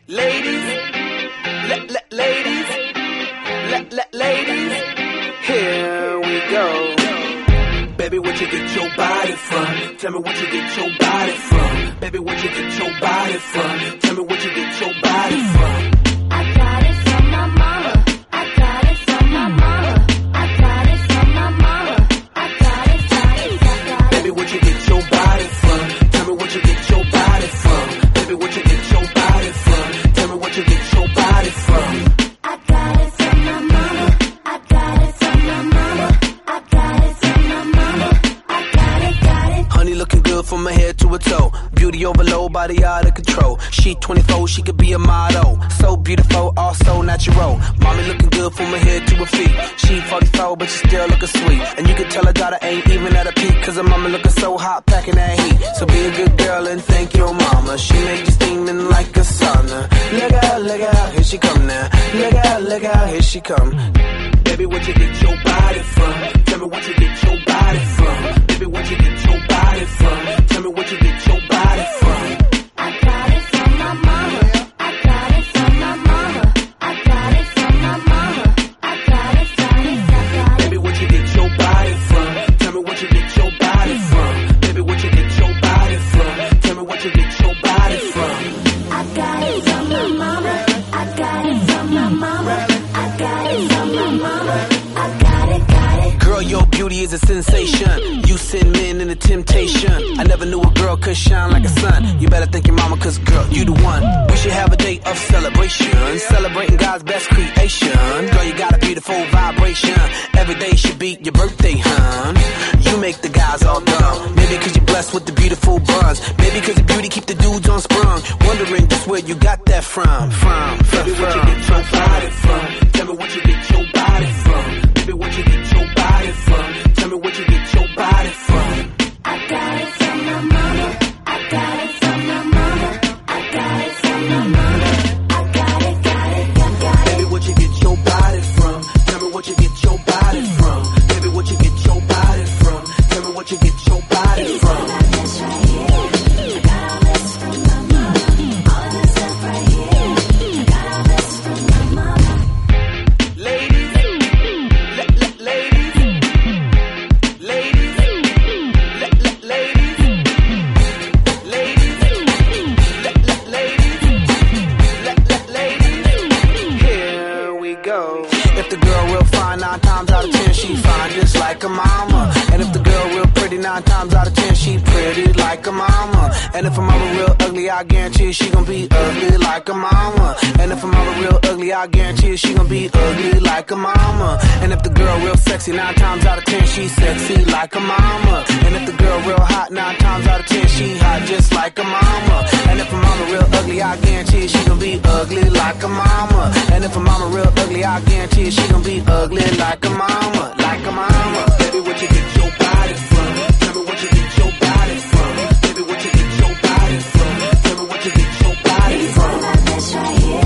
Ladies, ladies, here we go. Baby, where'd you get your body from? Tell me where'd you get your body from? Baby, where'd you get your body from? Tell me where'd you get your body from? I got it from my mama. I got it from my mama. I got it from my mama. I got it. Baby, where'd you get your body from? Tell me where'd you get your body from? Baby, where'd you get your body from? Tell me where'd you get your body from? I got it from my mama. I got it from my mama. I got it from my mama. I got it. Honey looking good from her head to her toe. Beauty overload, body out of control. She 24, she could be a model. So beautiful, also natural. Mommy looking good from her head to her feet. She 44, but she still looking sweet. And you can tell her daughter ain't even at a peak, cause her mama looking so hot, packing that heat. So be a good girl and thank your mama. She make you steaming like a sauna. Look out, here she come now. Look out, here she come. Baby, where'd you get your body from? Tell me where'd you get your body from? Baby, where'd you get your body from? Tell me where'd you get your body from? I got it from my mama. I got it from my mama. I got it from my mama. I got it. Baby, where'd you get your body from? Tell me where'd you get your body from? Baby, where'd you get your body from? Tell me where'd you get your body from? I got it from my mama. I got it from my mama. I got it from my mama. I got it. Girl, your beauty is a sensation. You send men into temptation. I never knew a girl could shine like a sun. You better thank your mama, cause girl, you the one. We should have a day of celebration, celebrating God's best creation. Girl, you got a beautiful vibration. Every day should be your birthday, hun. You make the guys all dumb. Maybe cause you're blessed with the beautiful buns. Maybe cause your beauty keep the dudes on sprung. Wondering just where you got that from. Baby, where'd you get your body from? Tell me where'd you get your body from? Baby, where'd you get your body from? Tell me where'd you get your body from? I got it from my mama. I got it from my mama. I got it from my mama. I got it. Baby, where'd you get your body from? Tell me where'd you get your body from? Baby, where'd you get your body from? Tell me where'd you get your body from? This right here. I got all this from my mama. All of this stuff right here. I got all this from my mama. Ladies, here we go. If the girl real fine, 9 times out of 10 she fine just like a mama. And if the girl real pretty, 9 times out of 10 she pretty like a mama. And if her mama real ugly, I guarantee she gon' be ugly like a mama. And if her mama real ugly, I guarantee she gon' be ugly like a mama. And if the girl real sexy, 9 times out of 10 she sexy like a mama. And if the girl real hot, 9 times out of 10 she hot just like a mama. And if her mama real ugly, I guarantee she gon' be ugly like a mama. And if her mama real ugly, I guarantee she gon' be ugly like a mama, like a mama. Baby, where'd you get your body from? Tell me where'd you get your body from? Baby, where'd you get your body from? Tell me where'd you get your body from? This right here.